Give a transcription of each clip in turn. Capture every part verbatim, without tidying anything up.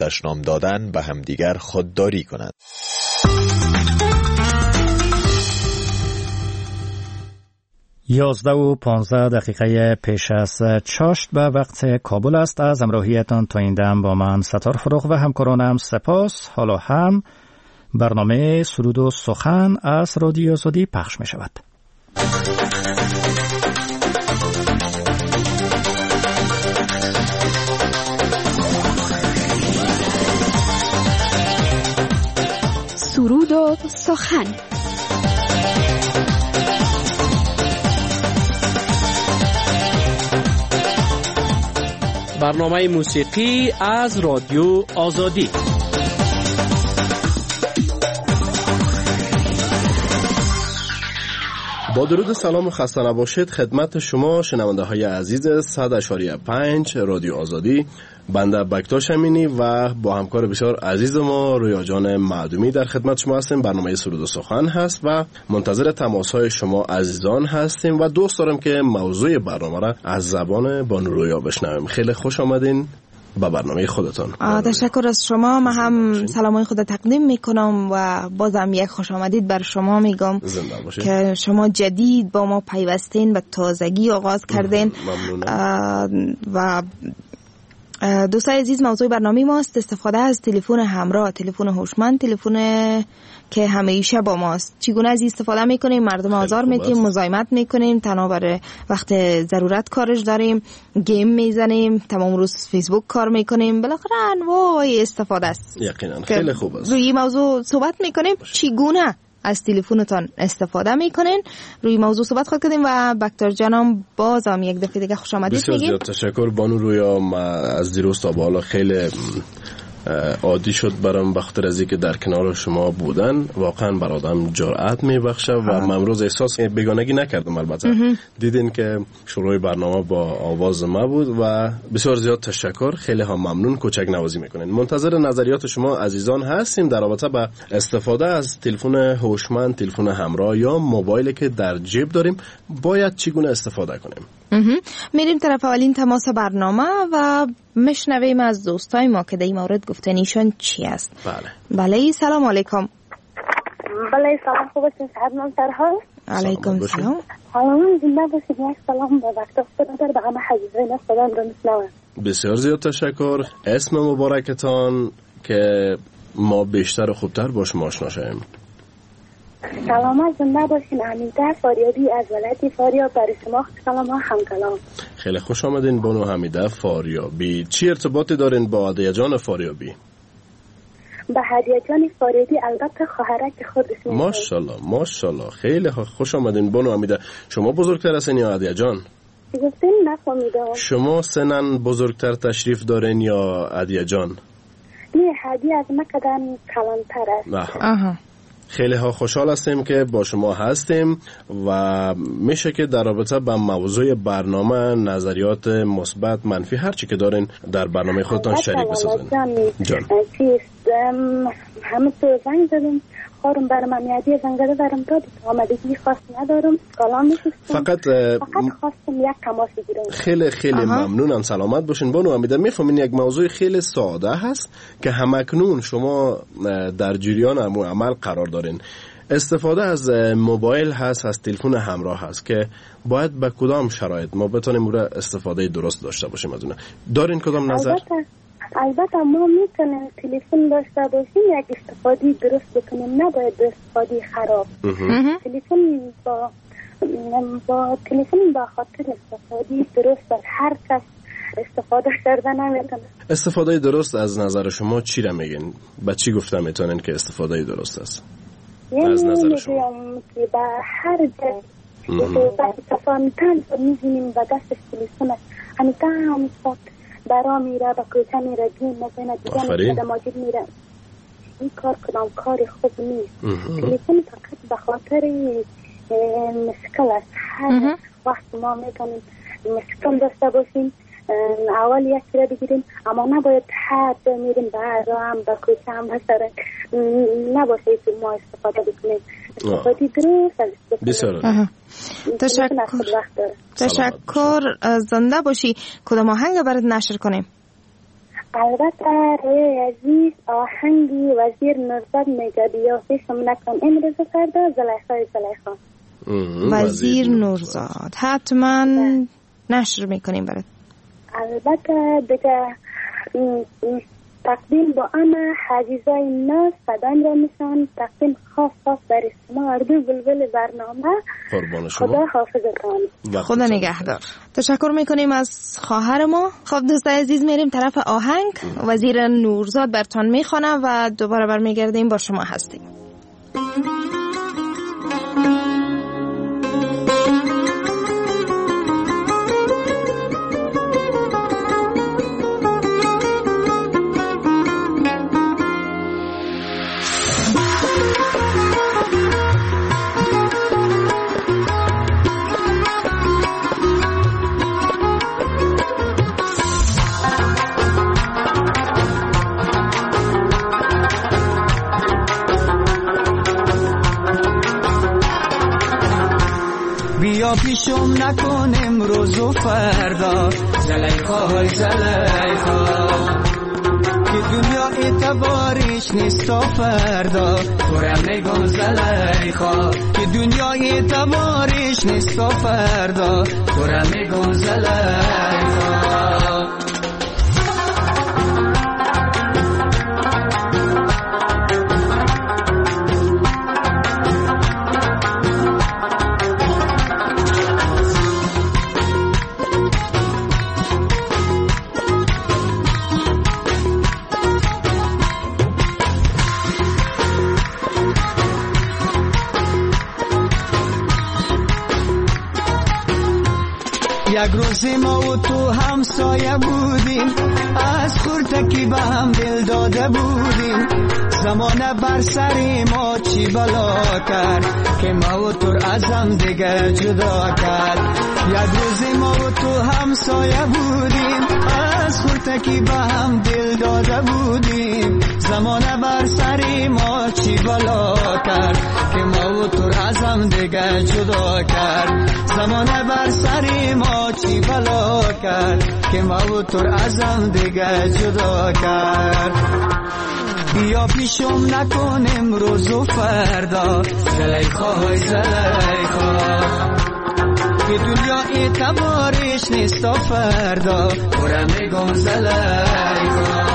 دشنام دادن به همدیگر خودداری کنند. یازده و پانزده دقیقه پیش از چاشت به وقت کابل است. از همراهیتان تا این دم با من ستار فروغ و همکارانم سپاس. حالا هم برنامه سرود و سخن از رادیو آزادی پخش می شود. سرود و سخن. برنامه موسیقی از رادیو آزادی. با درود سلام و خسته نباشید خدمت شما شنونده های عزیز صد اشاری پنج رادیو آزادی. بنده بکتاش امینی و با همکار بسیار عزیز ما رویا جان معدومی در خدمت شما هستیم. برنامه سرود و سخن هست و منتظر تماس های شما عزیزان هستیم و دوست دارم که موضوع برنامه را از زبان بانو رویا بشنویم. خیلی خوش آمدین با برنامه خودتان. تشکر از شما. من هم سلامای خود تقدیم میکنم و بازم یک خوش آمدید بر شما میگم که شما جدید با ما پیوستین و تازگی آغاز کردین. و دوستای عزیز، موضوع برنامه ماست استفاده از تلفن همراه، تلفن هوشمند، تلفن که همیشه با ماست. چگونه از استفاده میکنیم؟ مردم آزار میدیم، مزاحمت میکنیم، تنها برای وقت ضرورت کارش داریم، گیم میزنیم، تمام روز فیسبوک کار میکنیم، بالاخره انواع استفاده است. یقینا خیلی خوب است. روی موضوع صحبت میکنیم چگونه از تلفنتان استفاده میکنین. روی موضوع صحبت خود کردیم و بکتر جانم بازم یک دفعه دیگه خوش آمدید میگیم. بسیار زیاد تشکر بانو رویا. ما از دیروز تا بالا خیلی عادی شد برام بخاطر از اینکه در کنار شما بودن واقعا بر آدم جرأت میبخشه و من امروز احساس بیگانگی نکردم. البته دیدین که شروع برنامه با آواز ما بود و بسیار زیاد تشکر. خیلی هم ممنون. کوچک نوازی میکنین. منتظر نظریات شما عزیزان هستیم در رابطه با استفاده از تلفن هوشمند، تلفن همراه یا موبایلی که در جیب داریم باید چگونه استفاده کنیم. میریم طرف اولین تماس برنامه و مشنویم از دوستای ما که در این مورد گفتن ایشان چی است. بله بله سلام علیکم. بله سلام، خوب هستین؟ صحت من سرها. علیکم سلام. حالا زنده باشید. یک سلام به وقت افتاده به همه حضیزین سلام رو میشنوم. بسیار زیاد تشکر. اسم مبارکتان که ما بیشتر و خوبتر با شما آشنا شویم. سلامت زنده باشین. حمیده فاریابی از ولایت فاریاب برای شما سلام هم کلام. خیلی خوش آمدین بانو حمیده فاریابی. چی ارتباطی دارین با هدیه جان فاریابی؟ به هدیه جان فاریابی البته خواهرک خودش. ماشاءالله ماشاءالله. خیلی خوش آمدین بانو حمیده. شما بزرگتر هستین یا هدیه جان؟ گفتین نفهمیدم. شما سنن بزرگتر تشریف دارین یا هدیه جان؟ نه، هدیه از من قدم کلانتر است. آها. خیلی ها خوشحال هستیم که با شما هستیم و میشه که در رابطه با موضوع برنامه نظریات مثبت منفی هر چی که دارین در برنامه خودتان شریک بسازین. جان چیست همه تو زنگ زدیم خارم برام میادی زنگده برام داد آمدگی خاص ندارم. کلام میشستم فقط فقط خواستم یک تماس بگیرم. خیلی خیلی ممنونم. سلامت باشین بانو حمیده. میفهمین یک موضوع خیلی ساده هست که همکنون شما در جریان عمل قرار دارین. استفاده از موبایل هست، از تلفن همراه هست که باید به کدام شرایط ما بتونیم اون استفاده درست داشته باشیم از اون. دارین کدام نظر؟ البته البته ما میتونیم تلفن داشته باشیم یک استفاده درست بکنیم، نباید استفاده خراب. تلفن با با تلفن با خاطر استفاده درست از هر کس استفاده کرده نمیتونه. استفاده درست از نظر شما چی را میگین؟ با چی گفته میتونین که استفاده درست است؟ یعنی از نظر شما که با هر جای با تفاهمتن میزنیم با دست تلفن همین هم برا میره با کوچه میره گیم مزینه دیگه میره ماجد میره. این کار کدام کار خوب نیست. تلفن فقط به خاطر مشکل است. هر وقت ما میتونیم مشکل داشته باشیم اول یک را بگیریم، اما نباید هر جا میریم به هم به کوچه هم بسره نباشه که ما استفاده بکنیم. استفاده درست از استفاده. تشکر. تشکر. زنده باشی. کدام آهنگ برات نشر کنیم؟ البته روی عزیز آهنگی وزیر نورزاد میگه بیا پیشم نکن امروز فردا زلیخای زلیخا. وزیر نورزاد حتما نشر میکنیم برات. البته دیگه تقدیم با اما حجیزای ناز صدام را میشن تقدیم خاص خاص برای شما اردو بلبل برنامه. خدا حافظتان. خدا نگهدار. تشکر میکنیم از خواهر ما. خب دوستای عزیز میریم طرف آهنگ. وزیر نورزاد برتان میخونه و دوباره برمیگردیم با شما هستیم. بیا پیشم نکن امروز و فردا زلیخای زلیخا که دنیا اعتبارش نیست و فردا تورم نگم زلیخا که دنیا اعتبارش نیست و فردا تورم نگم زلیخا. یک روز ما و تو همسایه بودیم از خورتکی به هم دل داده بودیم زمانه بر سر ما چی بلا کرد که ما و تو از هم دیگه جدا کرد. یک روز ما و تو همسایه بودیم از خورتکی به هم دل داده بودیم زمانه بر سر ما چی بلا کرد که ما و تو از هم دیگه جدا کرد زمانه بر سر ما چی بلا کرد که ما و تو از هم دیگه جدا کرد. بیا پیشم نکن امروز و فردا زلیخای زلیخا که دنیا اعتبارش نیست و فردا برم میگم زلیخا.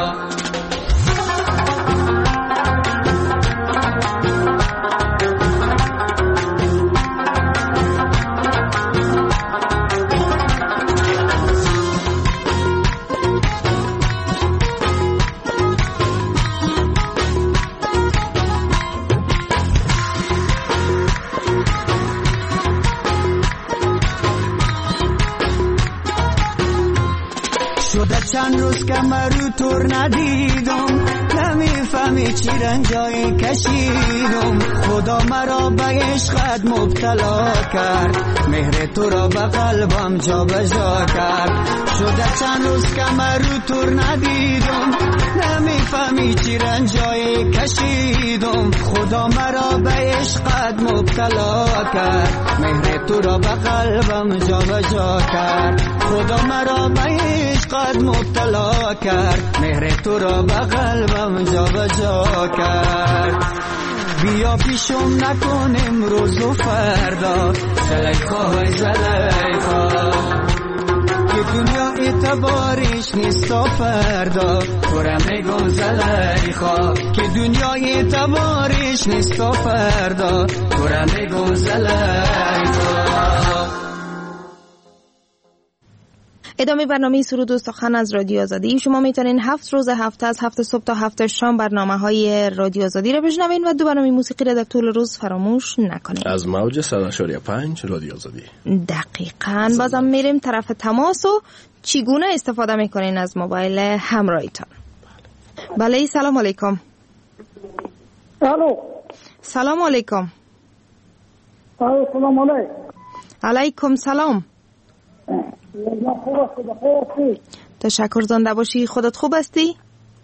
چند روز که مرو تور ندیدم نمیفهمی چی رنجایی کشیدم خدا مرا به عشقت مبتلا کرد مهر تو را به قلبم جا بجا کرد. شده چند روز که مرو تور ندیدم نمیفهمی چی رنجایی کشیدم خدا مرا به عشقت مبتلا کرد مهر تو را به قلبم جا بجا کرد خدا مرا به عشقت مبتلا کرد مهر تو را به قلبم جا بجا کرد. بیا پیشم نکن امروز و فردا زلیخای زلیخا که دنیا اعتبارش نیست و فردا تورم میگم زلیخا که دنیا اعتبارش نیست و فردا تورم میگم زلیخا. ادامه برنامه سرود و سخن از رادیو آزادی. شما میتونین هفت روز هفته از هفت صبح تا هفت شام برنامه های رادیو آزادی را بشنوین و دو برنامه موسیقی را در طول روز فراموش نکنین از موج صد و شش و پنج رادیو آزادی. دقیقاً. بازم میریم طرف تماس و چگونه استفاده میکنین از موبایل همراهیتان. بله سلام علیکم. الو سلام علیکم. الو سلام علیکم. علیکم سلام. تشکر. زنده باشی. خودت خوب هستی؟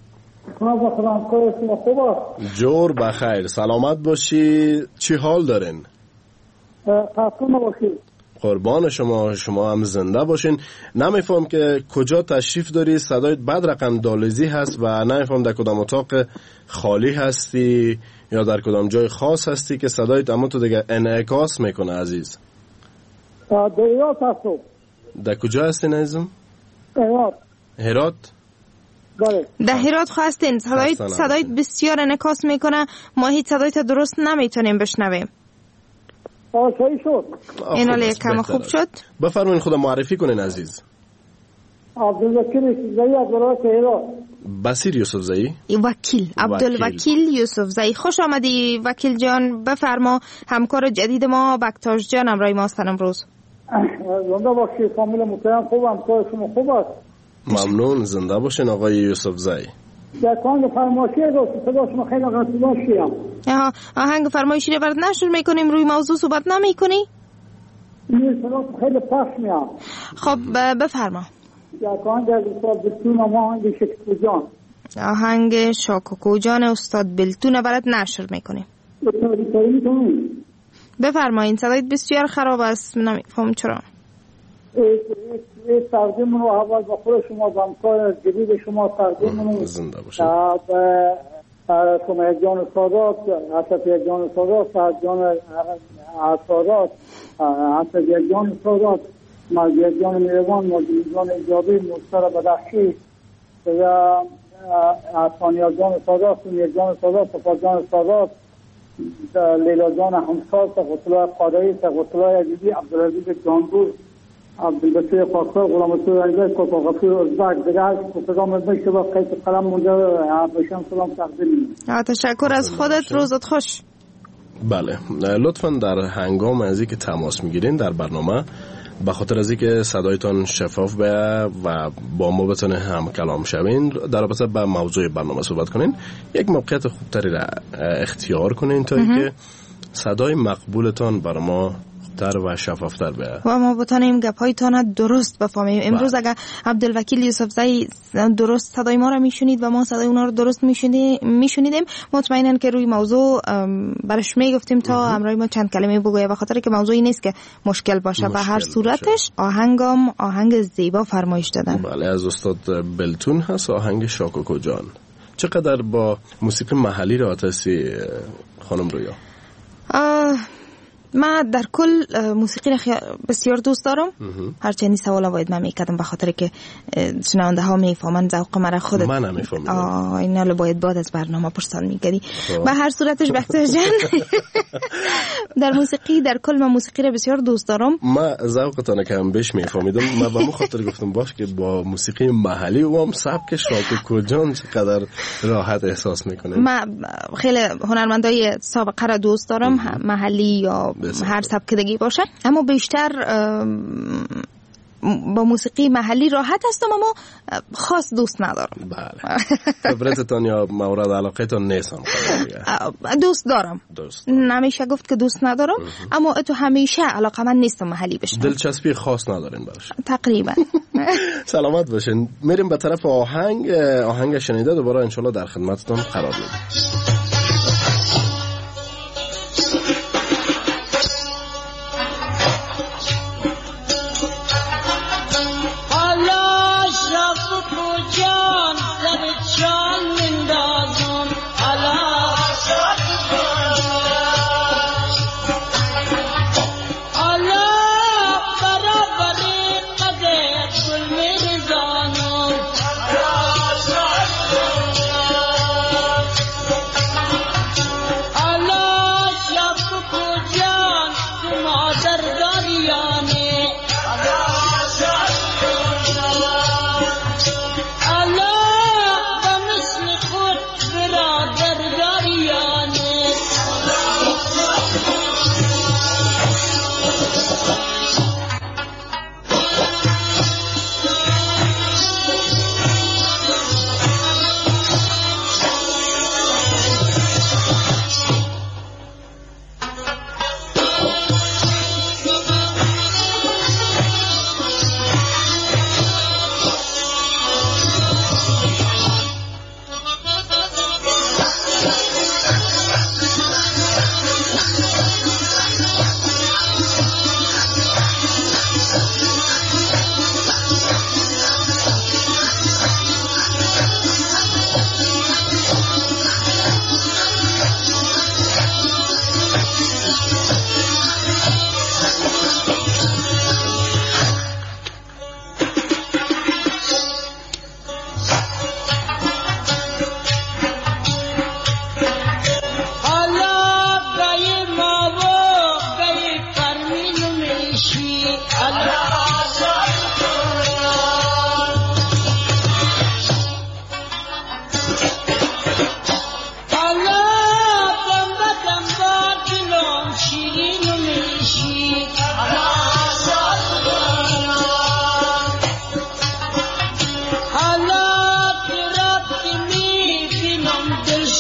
جور بخیر. سلامت باشی. چی حال دارین؟ قربان شما، شما هم زنده باشین. نمیفهم که کجا تشریف داری، صدایت بعد رقم دالزی هست و نمیفهم در کدام اتاق خالی هستی یا در کدام جای خاص هستی که صدایت اما تو دیگه انعکاس میکنه عزیز. در هرات هستم. در کجا هستین عزیزم؟ هرات. هرات؟ بله. در هرات خواستین. صدایت صدایت بسیار انعکاس میکنه، ما هیچ صدایت درست نمیتونیم بشنویم. آه صحیح شد. این حالا یک کم خوب شد. بفرمایین خدا معرفی کنین عزیز. عبدالوکیل یوسف زئی از ولایت هرات. بصیر یوسف زئی؟ وکیل عبدالوکیل یوسف زئی. خوش آمدی وکیل جان. بفرما. همکار جدید ما بکتاش جان امرای ما هستن امروز. زنده باشی فامیل محترم. خوب همکار شما خوب است؟ ممنون. زنده باشین آقای یوسف زئی. در آهنگ فرمایشی است. صدا شما خیلی قطع شیام. آهنگ فرمایشی رو برات نشر میکنیم، روی موضوع صحبت نمیکنی؟ این صدا خیلی پخش میاد. خب بفرما. در آهنگ از استاد بلتون و آهنگ شاکوکو جان. آهنگ شاکوکو جان استاد بلتون برات نشر میکنیم. بفرمایید. صدایت بسیار خراب است، نمیفهم چرا. این تقدیم رو اول با خود شما و همکار جدید شما تقدیم رو زنده باشید. سمیه جان سادات، حسفیه جان سادات، سعد جان سادات، حسفیه جان سادات، مرگیه جان میروان، مرگیه جان ایجابی، مستر بدخشی و ثانیه جان سادات، سمیه جان سادات، صفا جان سادات، لیلا جان همسال، تقوطلای قادری، تقوطلای عزیزی، عبدالعزیز جانگور، عبدالبسیر فاکر، غلام رسول رنجای، کوپاغفیر ازبک. دیگه هر کسگام از بشه با قیت قلم مونده بشم سلام تقدیم. تشکر از خودت. روزت خوش. بله لطفاً در هنگام از اینکه تماس میگیرین در برنامه به خاطر از اینکه صدایتان شفاف به و با ما بتونه هم کلام شوین در رابطه با موضوع برنامه صحبت کنین، یک موقعیت خوبتری را اختیار کنین تا اینکه صدای مقبولتان بر ما تر و شفافتر به و ما بتونیم گپایتان درست بفهمیم. امروز اگر عبدالوکیل یوسف زئی درست صدای ما را میشنید و ما صدای اونا رو درست میشنیدیم، مطمئنن که روی موضوع برش میگفتیم تا امروز ما چند کلمه بگویم، به خاطر که موضوعی نیست که مشکل باشه و هر صورتش آهنگم آهنگ زیبا فرمایش دادن. بله از استاد بلتون هست آهنگ شاکوکو جان. چقدر با موسیقی محلی رابطه هستی خانم رویا؟ من در کل موسیقی را بسیار دوست دارم. هرچند سوالا باید من میکردم به خاطر که شنونده ها میفهمن ذوق مرا خودت. من هم میفهمم. آه اینا رو باید بعد از برنامه پرسان میکردی. به هر صورتش بختر جان در موسیقی در کل من موسیقی را بسیار دوست دارم. من ذوقتان که هم بهش میفهمیدم. من به مو خاطر گفتم باش که با موسیقی محلی و هم سبک شاکوکو جان چقدر راحت احساس میکنه. من خیلی هنرمندای سابقه را دوست دارم، محلی یا هر سبک دیگه باشه، اما بیشتر با موسیقی محلی راحت هستم اما خاص دوست ندارم. بله فبرتتان یا مورد علاقتان نیستن؟ دوست دارم. دوست نمیشه گفت که دوست ندارم اما تو همیشه علاقه من نیستم محلی بشم. دلچسپی خاص ندارین براش تقریبا. سلامت باشین. میریم به طرف آهنگ. آهنگ شنیده دوباره انشالله در خدمتتان قرار میدیم.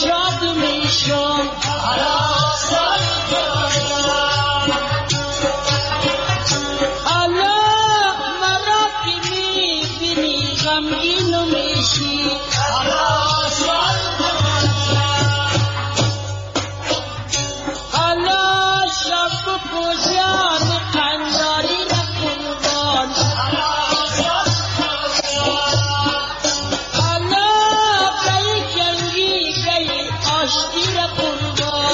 شاد میشم حالا مرا که میبینی غمگین میشی حالا شب کجان قنداری نقربان حالا گئی جنگی گئی آشتی نقربان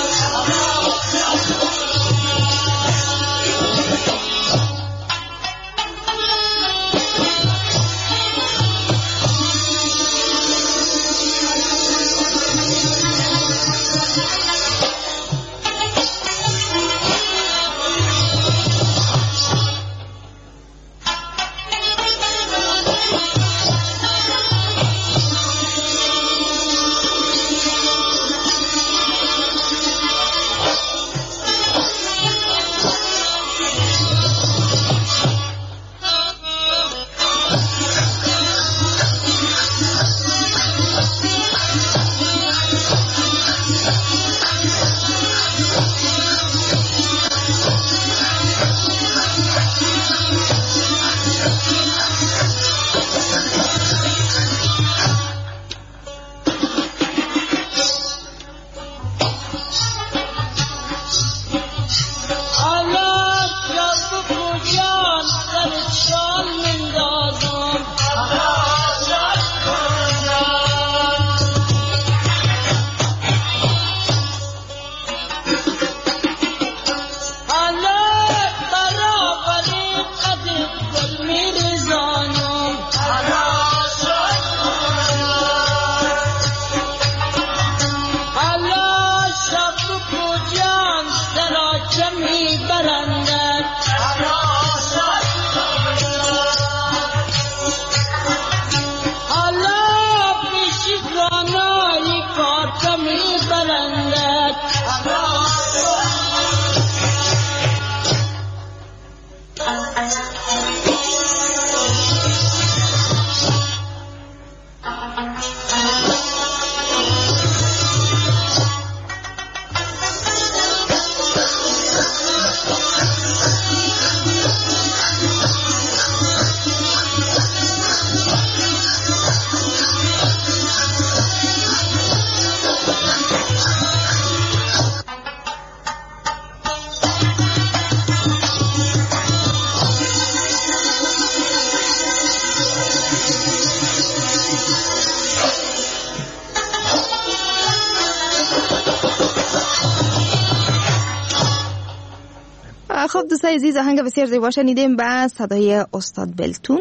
خب دوستای عزیز، آهنگ بسیار زیبا شنیدیم با صدای استاد بلتون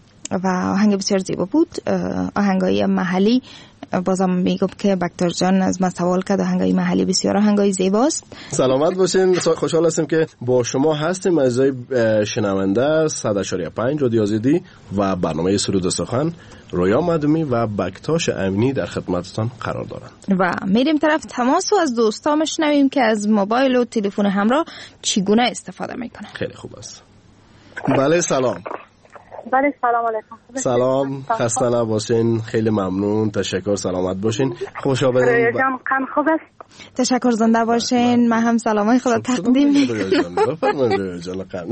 و آهنگ بسیار زیبا بود. آهنگای محلی، بازم میگم که بکتر جان از ما سوال کرد، آهنگای محلی بسیار آهنگای زیباست. سلامت باشین. خوشحال هستیم که با شما هستیم از شنونده صد و پنج رادیو آزادی و برنامه سرود و سخن. رویا مدومی و بکتاش امینی در خدمتتان قرار دارند و میریم طرف تماس و از دوستا میشنویم که از موبایل و تلفن همراه چگونه استفاده میکنن. خیلی خوب است. بله سلام. بله سلام علیکم. سلام، خسته نباشین. خیلی ممنون، تشکر، سلامت باشین. خوش آمدید. رویا جان قن خوب است؟ تشکر، زنده باشین. من هم سلامای خدا تقدیم میکنم. رویا جان بفرمایید. رویا جان قن.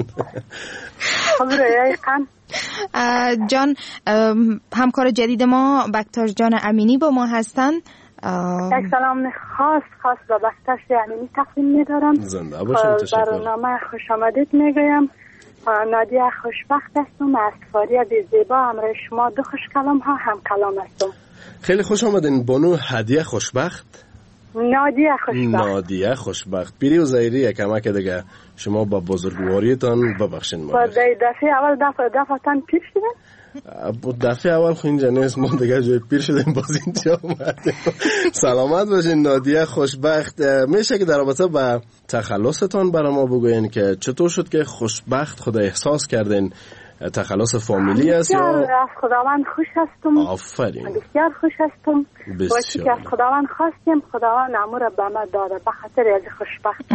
خب رویا قن جان، همکار جدید ما بکتاش جان امینی با ما هستن. یک سلام خاص خاص به بکتاش امینی تقدیم می‌دارم. زنده باشین. تشکر. برنامه خوش آمدید میگویم. نادیه خوشبخت هستم از فاریه بی زیبا. همراه شما دو خوش کلام ها هم کلام هستم. خیلی خوش آمدین. بانو هدیه خوشبخت. نادیه خوشبخت. نادیه خوشبخت. پیری و زایری یکمه که دیگه شما با بزرگواریتان ببخشین ما. با دفعه اول دفعه دفعه تان پیر شدن؟ دفعه اول خو اینجا نیست، ما دیگه جای پیر شدیم باز اینجا اومدیم. سلامت باشین نادیه خوشبخت. میشه که در رابطه با تخلصتان برای ما بگوین که چطور شد که خوشبخت خود احساس کردین؟ تخلص فامیلی است یا از خداوند خوش هستم؟ آفرین، بسیار خوش هستم. وقتی که از خداوند خواستیم خداوند امور به ما داده، به خاطر از خوشبخت.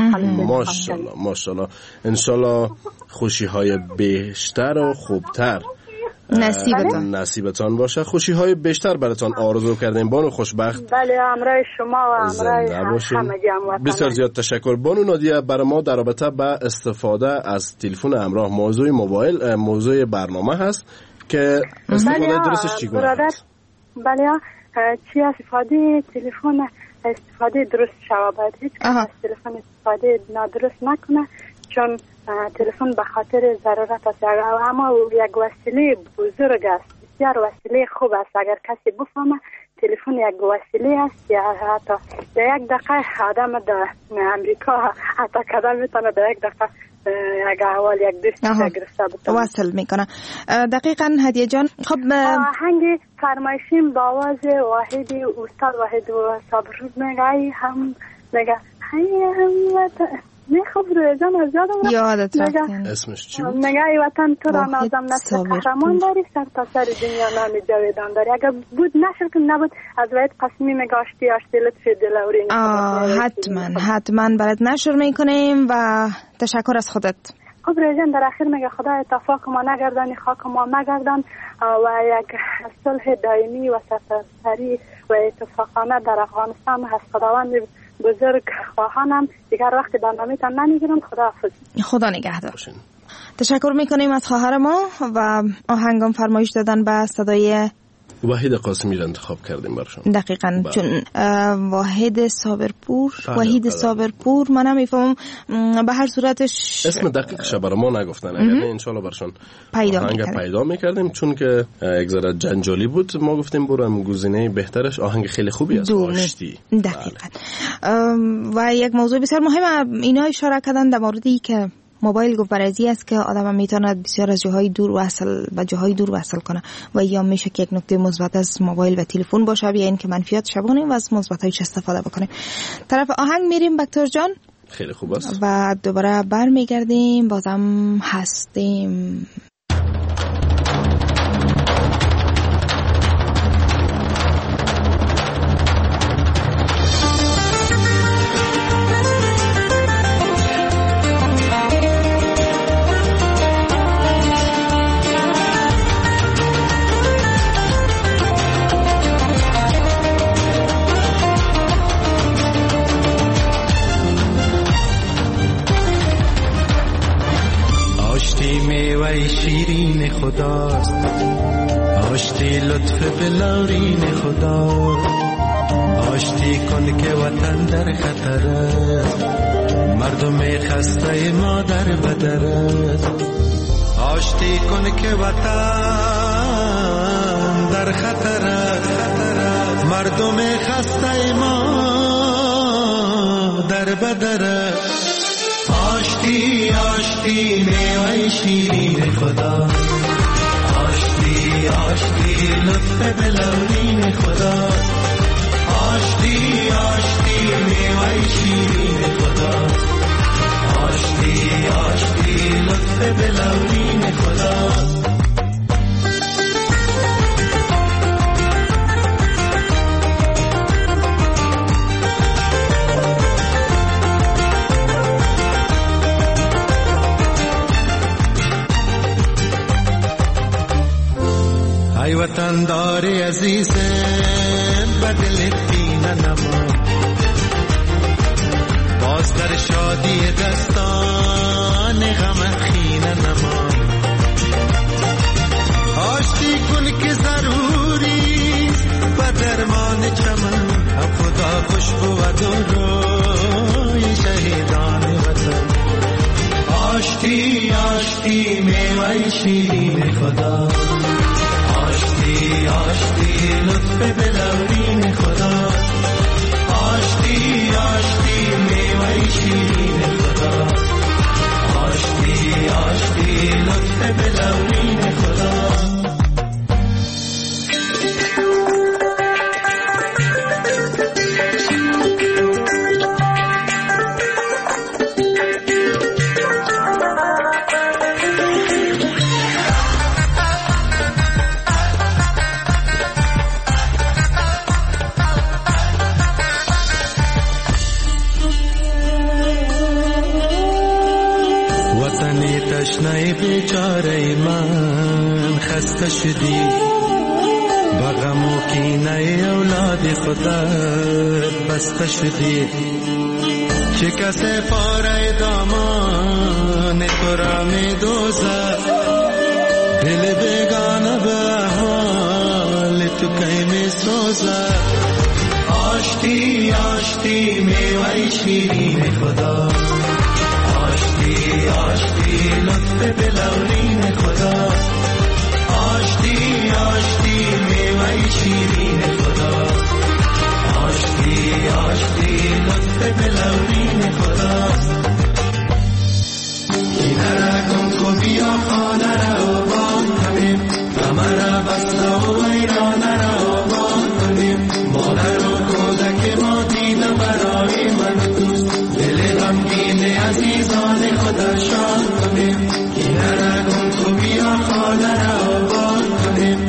ماشاءالله ماشاءالله. انشالله خوشی های بیشتر و خوبتر نصیبتان نصیبتان باشه. خوشی های بیشتر براتان آرزو کردیم بانو خوشبخت. بله همراه شما و همراه همگی هموطنان. بسیار زیاد تشکر بانو نادیه. برای ما در رابطه به استفاده از تلفن همراه موضوع موبایل موضوع برنامه هست که استفاده بله درستش چگونه است؟ بله چی استفاده تلفن استفاده درست شود، باید هیچ کس از تلفن استفاده نادرست نکنه، چون تلفن به خاطر ضرورت است، اما یک وسیله بزرگ است، بسیار وسیله خوب است. اگر کسی بفهمه تلفن یک وسیله است که حتی در یک دقیقه آدم در امریکا حتی کدام میتونه در یک دقیقه یک احوال یک دوست گرفته بتونه وصل میکنه. دقیقاً هدیه جان. خب آهنگ فرمایشیم با آواز واحد استاد واحد و صابروز میگه هم میگه هی هم نه خب روی جان از یادم یادت رفت اسمش چی بود؟ میگه ای وطن تو را نازم نسل قهرمان داری، سر تا سر دنیا نام جاویدان داری. اگر بود نشر که نبود از وحید قسمی میگه آشتی آشتی لطفی دلاوری. حتما حتما برات نشر میکنیم و تشکر از خودت. خب رجان در آخر میگه خدا اتفاق ما نگردانی، خاک ما نگردان و یک صلح دائمی و سرسری و اتفاقانه در افغانستان هست. خداوند بزرگ خواهانم دیگر وقت برنامه تان نمیگیرم. خدا حافظ. خدا نگهدار. تشکر میکنیم از خواهر ما و آهنگم فرمایش دادن به صدای واحد قاسمی را انتخاب کردیم برشان. دقیقاً با. چون واحد صابرپور واحد صابرپور من نمیفهمم به هر صورتش اسم دقیقش برای ما نگفتن، اگر نه انشالله برشان پیدا آهنگ میکردیم. پیدا میکردیم چون که یک ذره جنجالی بود. ما گفتیم برو هم گزینه بهترش آهنگ خیلی خوبی است. آشتی. دقیقاً و یک موضوع بسیار مهم اینا اشاره کردن در موردی که موبایل گوارزی است که آدم میتونه بسیار از جاهای دور وصل و جاهای دور وصل کنه و یا میشه که یک نکته مثبت از موبایل و تلفن باشه یا این که منفیات شبونه و از مثبتایش استفاده بکنیم. طرف آهنگ میریم بکتور جان. خیلی خوب است و دوباره برمیگردیم بازم هستیم. شیرین خداست، آشتی لطف بلارین خداست، آشتی کن که وطن در خطر است، مردم خسته ما در بدر است، آشتی کن که وطن در خطر است، مردم خسته ما در بدر است، آشتی آشتی میوه شیرین خدا، آشتی آشتی لطف بلورین خدا، آشتی آشتی میوه شیرین خدا، آشتی آشتی لطف بلورین خدا. ای وطن داری عزیزم بدل دین نما، باز در شادی دستان غم خین نما، آشتی کن که ضروری و درمان چمن، هم خدا خوش بود و روی شهیدان وطن، آشتی آشتی میوه شیرین خدا، آشتی آشتی لطف بلورین خدا، آشتی آشتی میوه شیرین خدا، آشتی آشتی لطف بلورین خدا. بسته شدی با غم و کینه اولاد خودت بسته شدی چه کسی پاره دامان تو را می دوزه دل بیگانه به حال تو کی می سوزه آشتی آشتی میوه شیرین خدا آشتی آشتی لطف بلورین خدا آشتی آشتی میوه شیرین خدا آشتی آشتی لطف بلورین خدا اینه را کن کو بیا خانه را آباد کنیم غمه را بسته و ویرانه را آباد کنیم مادر و کودک ما دیده برای من دوست دل غمگین عزیزان خدا شاد کنیم اینه را کن کو بیا خانه را آباد کنیم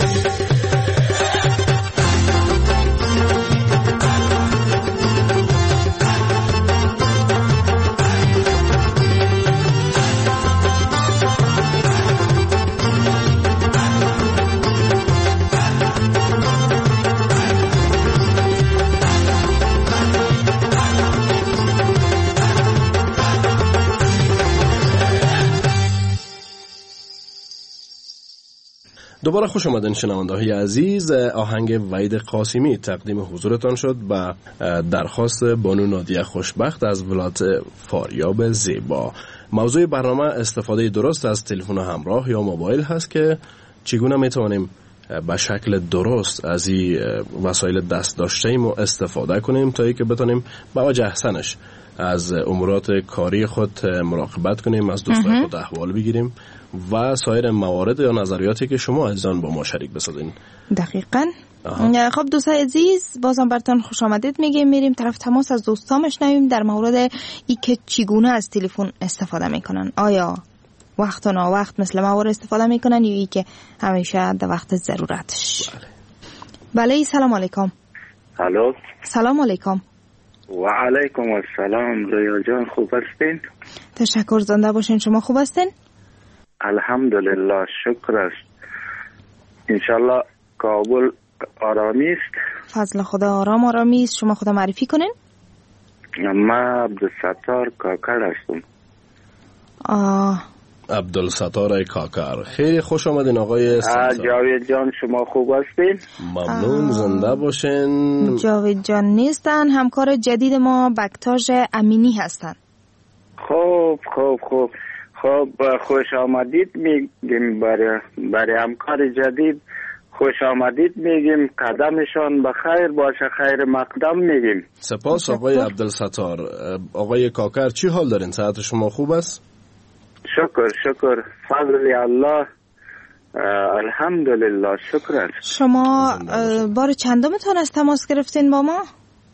دوباره خوش آمدین شنونده های عزیز. آهنگ وحید قاسمی تقدیم حضورتان شد با درخواست بانو نادیه خوشبخت از ولایت فاریاب زیبا. موضوع برنامه استفاده درست از تلفن همراه یا موبایل هست که چگونه میتوانیم به شکل درست از این وسایل دست داشته ما استفاده کنیم تا اینکه بتونیم به وجه احسنش از امورات کاری خود مراقبت کنیم، از دوستان خود احوال بگیریم و سایر موارد یا نظریاتی که شما عزیزان با ما شریک بسازین. دقیقاً. خب دوستای عزیز، بازم براتون خوش آمدید میگیم. میریم طرف تماس از دوستان میشنویم در مورد ای که چگونه از تلفن استفاده میکنن. آیا وقت و ناوقت مثل ما استفاده میکنن یا ای که همیشه در وقت ضرورتش؟ بله. بله سلام علیکم. الو. سلام علیکم. و علیکم السلام. رویا جان خوب هستین؟ تشکر، زنده باشین. شما خوب هستین؟ الحمدلله، شکر است. انشالله کابل آرامی است. فضل خدا آرام آرامی است. شما خدا معرفی کنین. ما عبدالستار کاکر هستم. آه عبدالستار کاکر، خیلی خوش آمدین آقای ستار. جاوید جان شما خوب هستین؟ ممنون، زنده باشین. جاوید جان نیستن، همکار جدید ما بکتاژ امینی هستن. خوب خوب خوب خب خوش آمدید میگیم برای برای همکار جدید. خوش آمدید میگیم، قدمشان به خیر باشه، خیر مقدم میگیم. سپاس آقای عبدالستار. آقای کاکر چی حال دارین؟ صحت شما خوب است؟ شکر شکر، فضل الله، الحمدلله، شکر است. شما بار چندمتون از تماس گرفتین با ما؟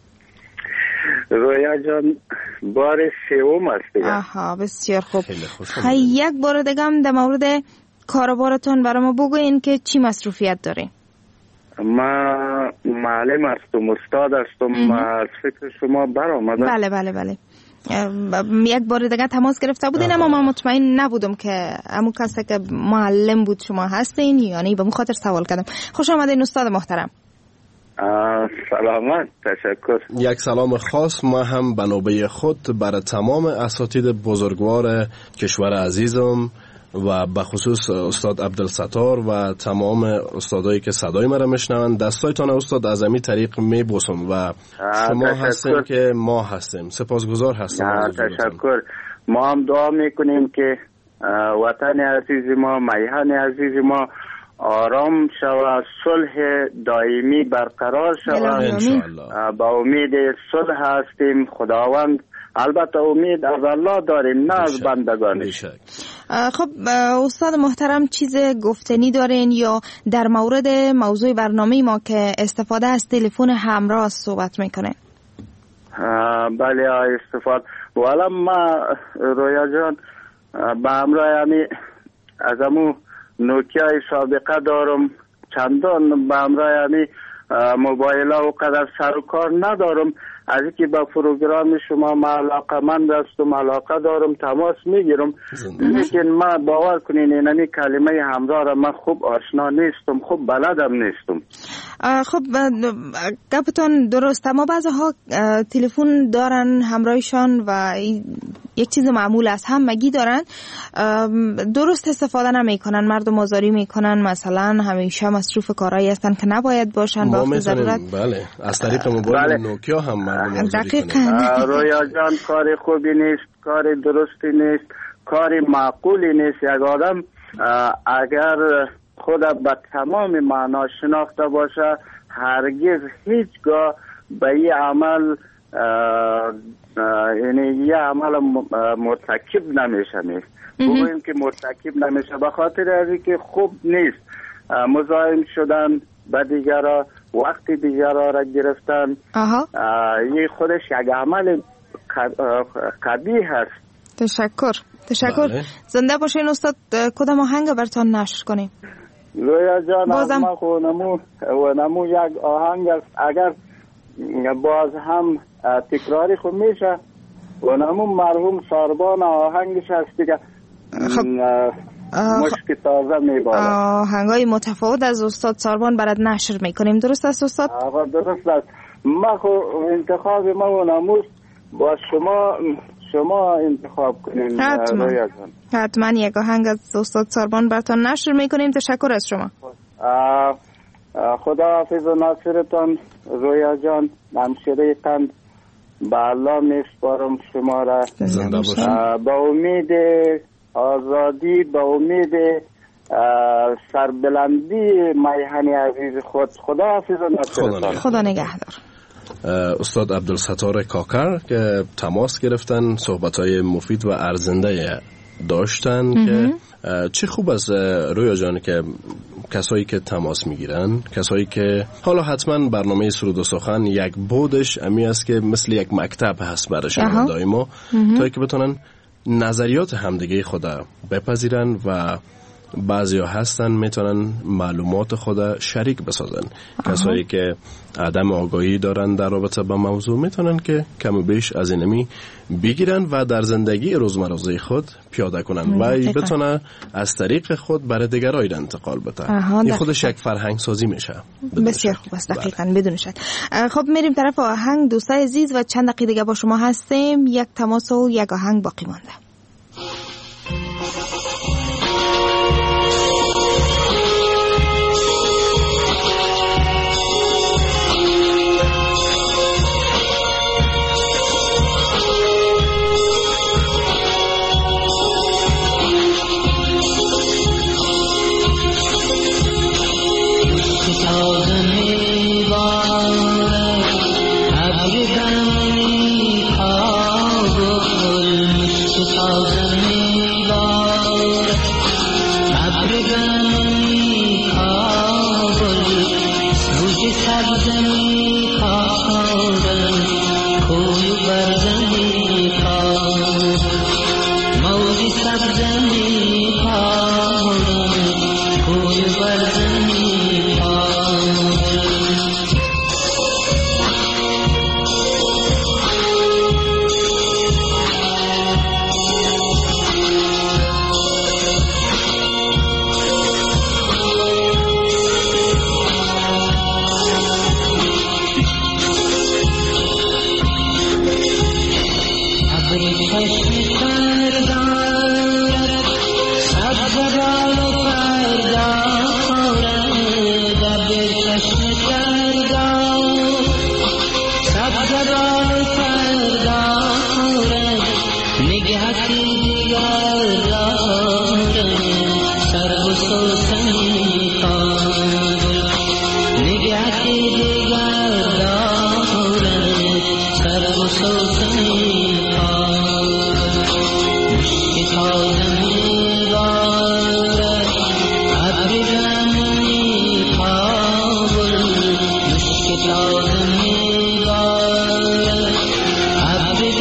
رویا جان بار سوم است دیگه. آها بسیار خوب. خیلی یک بار دیگه هم در مورد کاروبارتون برای ما بگوین که چی مصروفیت دارین. ما معلم هستم، استاد هستم. از فکر شما برآمدم. بله بله بله. یک بار دیگه تماس گرفته بودین اما من مطمئن نبودم که همون کسی که معلم بود شما هستین، یعنی به اون خاطر سوال کردم. خوش آمدین استاد محترم. سلامت، تشکر. یک سلام خاص ما هم به نوبه خود برای تمام اساتید بزرگوار کشور عزیزم و به خصوص استاد عبدالستار و تمام استادایی که صدای مرا میشنوند. دستایتان استاد از این طریق میبوسم و شما هستیم که ما هستیم. سپاسگزار هستم. تشکر. ما هم دعا میکنیم که وطن عزیز ما، میهن عزیز ما آرام شود، صلح دائمی برقرار شود. با امید صلح هستیم. خداوند البته امید از الله داریم، نه از بندگانش. خب استاد محترم چیز گفتنی دارین یا در مورد موضوع برنامه ما که استفاده از تلفن همراه صحبت میکنه؟ بله استفاده. والا ما رویا جان به همراه همی از همون نوکیای سابقه دارم، چندان به همراه همی موبایل ها و قدر سر و کار ندارم. از اینکه به پروگرام شما ما علاقه من هستم، علاقه دارم، تماس میگیرم، لیکن ما باور کنین اینمی کلمه همراه را من خوب آشنا نیستم، خوب بلدم نیستم. خب گپتان درسته، ما بعضی ها تلفن دارن همراهشان و یک چیز معمول است، همگی دارن، درست استفاده نمیکنن، مردم آزاری میکنن، مثلا همیشه مصروف کارهایی هستن که نباید باشن. با وقت ضرورت بله از طریق موبایل بله. نوکیا هم مردم آزاری کنن. رویا جان کار خوبی نیست، کار درستی نیست، کار معقولی نیست. یک آدم اگر خود به تمام معنا شناخته باشه هرگز هیچگاه به این عمل یعنی یه عمل مرتکب نمیشه. نیست بگوییم که مرتکب نمیشه به خاطر از که خوب نیست. مزاحم شدن به دیگرها، وقت دیگرها را گرفتن، این خودش یک عمل قبیح هست. تشکر تشکر بله. زنده باشین استاد. کدام آهنگ براتون نشر کنیم؟ رویا جان بازم ما خو نمو و نمو یک آهنگ است، اگر باز هم تکراری خو میشه و نمو مرحوم ساربان آهنگش هست دیگه. خب مشک تازه میباره. آهنگای متفاوت از استاد ساربان برات نشر میکنیم، درست است استاد؟ آقا درست است. ما خو انتخاب ما و نمو با شما شما انتخاب کنین. حتما حتما یک آهنگ از استاد ساربان براتون نشر میکنیم. تشکر از شما. خدا حافظ و ناصرتان رویا جان. همشیره تند به الله میسپارم شما را. زنده باشید. با امید آزادی، با امید سربلندی میهن عزیز خود. خدا حافظ و ناصرتان. خدا نگهدار. استاد عبدالستار کاکر که تماس گرفتن، صحبت‌های مفید و ارزنده داشتن که چه خوب است رویا جان که کسایی که تماس میگیرن، کسایی که حالا حتما برنامه سرود و سخن یک بودش امی است که مثل یک مکتب هست برای شنونده‌های ما تا که بتونن نظریات همدیگه خدا بپذیرن و بعضی ها هستن میتونن معلومات خود شریک بسازن. کسایی که عدم آگاهی دارن در رابطه با موضوع میتونن که کم و بیش از اینمی بگیرن و در زندگی روزمره خود پیاده کنن و بتونه از طریق خود برای دیگران انتقال بده. این خودش یک فرهنگ سازی میشه. بسیار خوب است، دقیقاً بدون شک. خب میریم طرف آهنگ. دوستای عزیز و چند دقیقه دیگه با شما هستیم. یک تماس و یک آهنگ باقی مانده. I've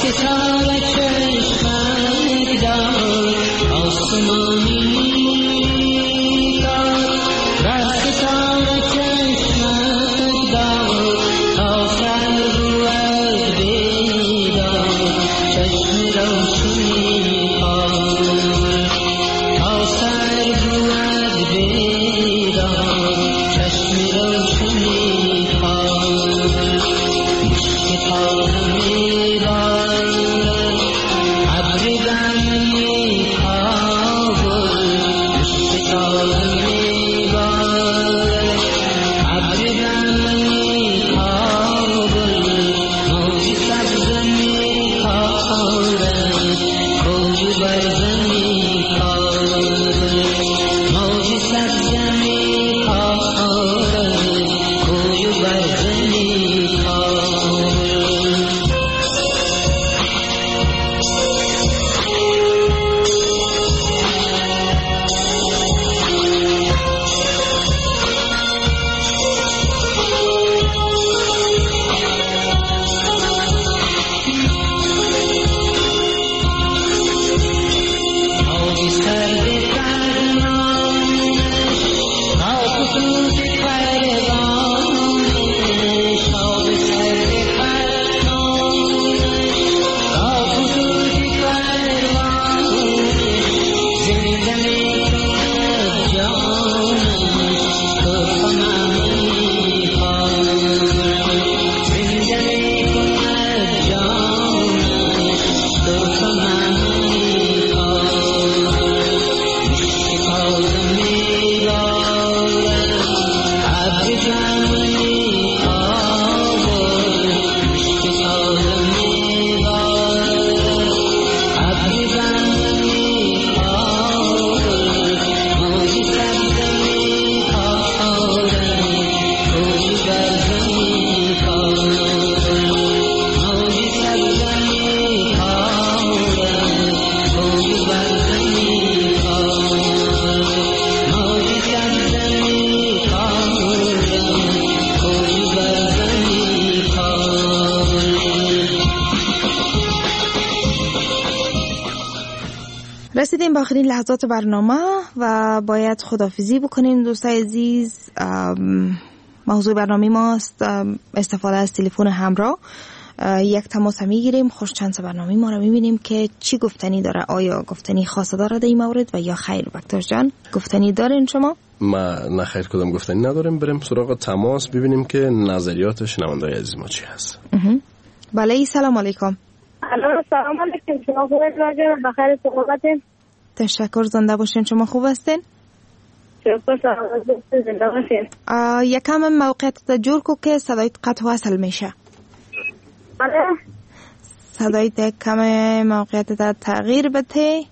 رسیدیم به آخرین لحظات برنامه و باید خداحافظی بکنیم. دوستای عزیز، موضوع برنامه ماست استفاده از تلفن همراه. یک تماس میگیریم، خوش چانس برنامه ما رو میبینیم که چی گفتنی داره. آیا گفتنی خاصه داره در این مورد و یا خیر؟ بکتر جان گفتنی دارین شما؟ ما نه خیر کدام گفتنی نداریم. بریم سراغ تماس ببینیم که نظریات شنونده‌های عزیز ما چی هست. بله، سلام علیکم. الو سلام علیکم. شما خوب هستین؟ بخیر صحبتین؟ تشکر، زنده باشین. شما خوب هستین؟ شکر، سلامت زنده باشین. یکم موقعیت جور کو که صدایت قطع وصل میشه. بله. صدایت کم موقعیت تغییر بده.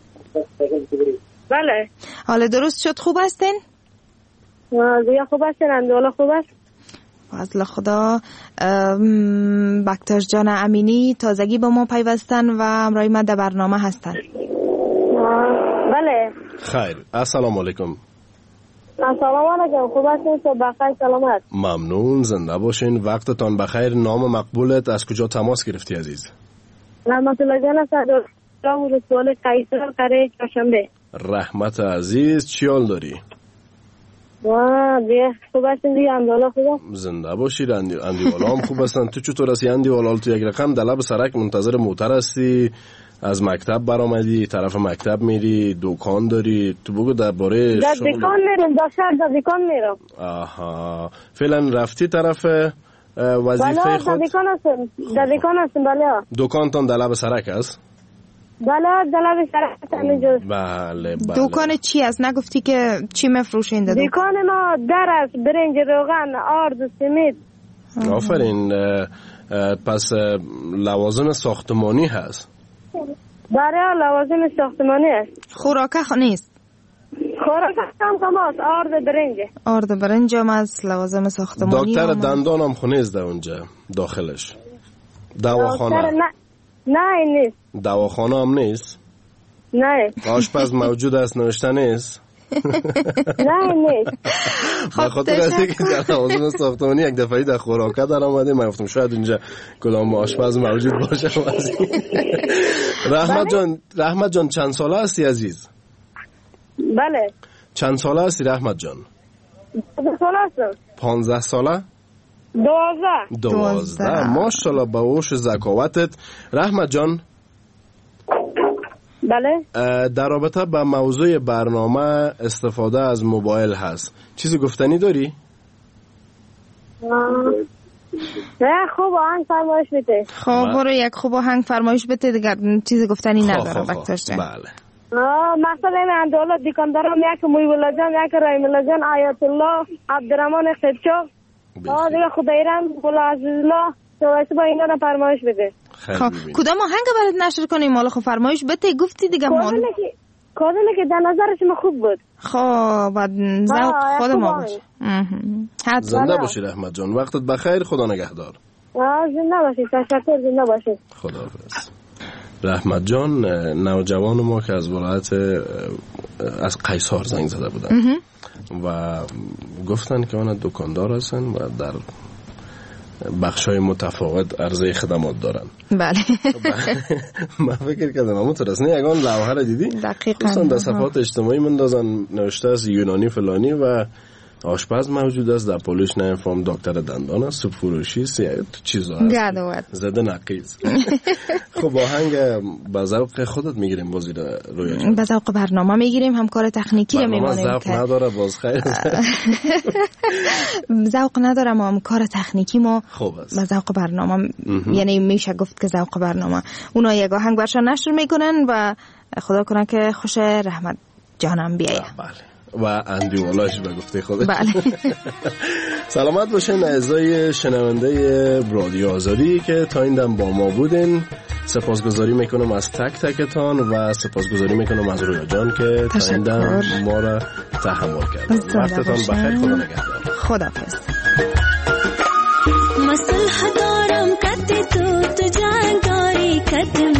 بله. حالا درست شد؟ خوب هستین؟ زیاد خوب هستین؟ اندوالا خوب است؟ فضل خدا. بکتر جان امینی تازگی با ما پیوستن و همراه ما در برنامه هستن. بله. خیر، السلام علیکم. السلام علیکم. خوب هستین؟ تو بخیر سلامت؟ ممنون، زنده باشین. وقتتان بخیر. نام مقبولت، از کجا تماس گرفتی عزیز؟ رحمت الله جان است. در رسول قیصر قره چهارشنبه. رحمت عزیز، چی حال داری؟ واه دیگه خوب هستین دیگه؟ اندوالا خوبه؟ زنده باشید. اندی اندیوالا هم خوب هستن. تو چطور هستی اندیوالا؟ تو یک رقم در لب سرک منتظر موتر هستی، از مکتب برآمدی، طرف مکتب میری، دکان داری. تو بگو درباره در دکان میرم، در شهر در دکان میرم. آها، فعلا رفتی طرف وظیفه بله خود؟ در دکان هستم. در دکان هستم. بله. دکانتان در لب سرک است؟ بله در لب سرک همینجور. بله بله. دکان چی است؟ نگفتی که چی مفروشین در دکان؟ دکان ما در است، برنج، روغن، آرد و سمید. آفرین. پس لوازم ساختمانی هست؟ بله لوازم ساختمانی است. خوراکه نیست؟ خوراکه هم کماست، آرد برنج. آرد برنج هم از لوازم ساختمانی. دکتر دندان هم خونیست در اونجا داخلش؟ دواخانه؟ نه نه این نیست. دواخانه هم نیست؟ نه. آشپز موجود است، نوشته نیست؟ نه نیست. خب خاطر از اینکه در حوزه ساختمانی یک دفعه در خوراکه در آمده، من گفتم شاید اینجا غلام آشپز موجود باشه. رحمت جان، رحمت جان چند ساله هستی عزیز؟ بله. چند ساله هستی رحمت جان؟ پانزده ساله هستم. پانزده ساله؟ دوازده. دوازده. ماشاءالله با هوش ذکاوتت. رحمت جان، بله. در رابطه با موضوع برنامه استفاده از موبایل هست، چیزی گفتنی داری؟ نه خوب آهنگ فرمایش بده. خب برو یک خوب آهنگ فرمایش بده دیگر، چیزی گفتنی نداره وقتش. بله. مثلا من دولت دیکاندارم یک مویولا جان، یک رایمولا جان، آیت الله، عبدالرحمن خدچو، آه دیگه خدایرم، مولا عزیزالله، تو واسه با اینا رو فرمایش بده. خب کدام آهنگ برات نشر کنیم؟ مالا خب فرمایش بده گفتی دیگه مال. کدومی که در نظر شما خوب بود. خب بعد ذوق خود ما باشه. زنده باشی رحمت جان، وقتت بخیر، خدا نگهدار. زنده باشی، تشکر، زنده باشی. خداحافظ. رحمت جان نوجوان ما که از ولایت از قیصار زنگ زده بودن و گفتن که آن دکاندار هستن و در بخشای متفاوت عرضه خدمات دارن. بله. من فکر کردم اما تو رسنه یگان لوحه را دیدی؟ دقیقاً. دوستان در صفحات اجتماعی من دازن نوشته از یونانی فلانی و آشپز موجود است، در پولیش نه فرم دکتر دندان است، سوپ فروشی سیاه چیزا هست، زده نقیز. خب آهنگ با ذوق خودت میگیریم بازی رو روی جان؟ با ذوق برنامه میگیریم، همکار تکنیکی رو میمونیم که ذوق نداره باز خیر. ذوق نداره ما همکار تکنیکی ما خوب است. با ذوق برنامه یعنی میشه گفت که ذوق برنامه اونا یک آهنگ برشان نشر میکنن و خدا کنه که خوش رحمت جانم بیایه. بله. و اندیوالاش به گفته خودش. بله. سلامت باشین اعزای شنونده رادیو آزادی که تا این دم با ما بودین. سپاسگزاری میکنم از تک تکتان و سپاسگزاری میکنم از رویا جان که تا این دم ما را تحمل کردن. وقتتان بخیر، خدا نگهدار. خداحافظ. مسلح دارم کتی تو تو جان داری کتی